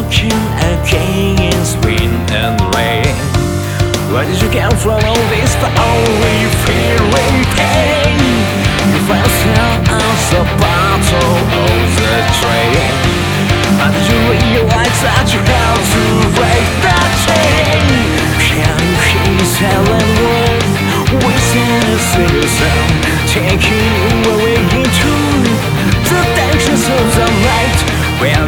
walking against wind and rain. Where did you come from all this for only feeling pain? You felt yourself as a battle of the train. How did you realize that you had to break that chain? Can you hear the silent words? Wishing to sing a song, taking you away into the dangers of the night. Where